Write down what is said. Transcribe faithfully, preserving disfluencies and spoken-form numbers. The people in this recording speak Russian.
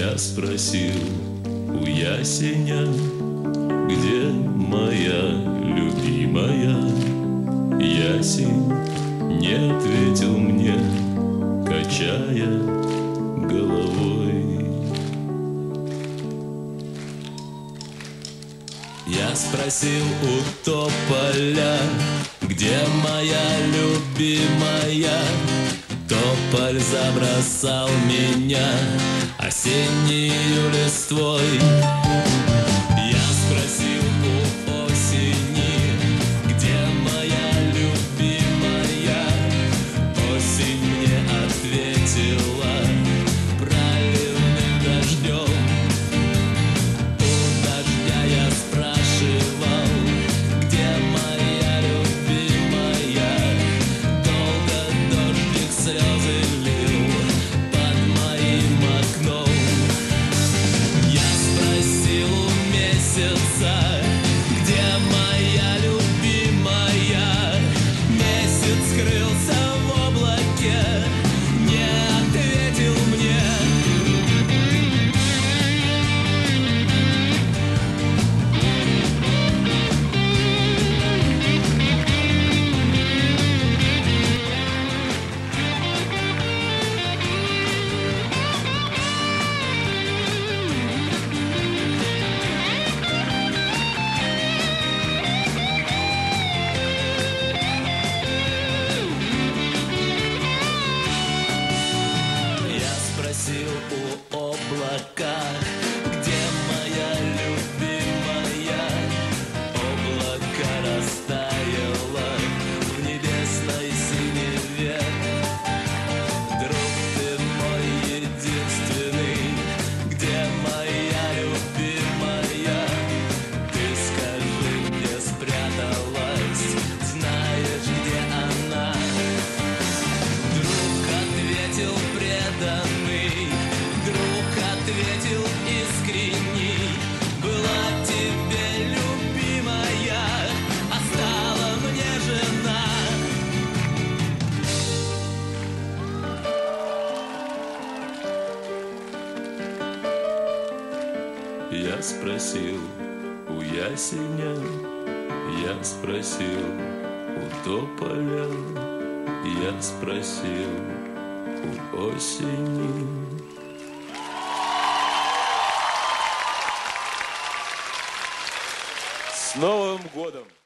Я спросил у ясеня, где моя любимая. Ясень не ответил мне, качая головой. Я спросил у тополя, где моя любимая. Тополь забросал меня осеннею листвой. Я спросил у осени, где моя любимая. Осень мне ответила проливным дождем. У дождя я спрашивал, где моя любимая. Долго дождик слезы лил под моим окном. Я спросил у месяца, где моя любимая. Месяц скрылся в облаке, не ответил мне. Я спросил у облака, где моя любимая. Облако растаяло в небесной синеве. Друг ты мой единственный, где моя любимая? Ты скажи, где спряталась, знаешь, где она? Друг ответил преданный, друг ответил искренний. Была тебе любимая, а стала мне жена. Я спросил у ясеня, я спросил у тополя, я спросил у осени. С Новым годом!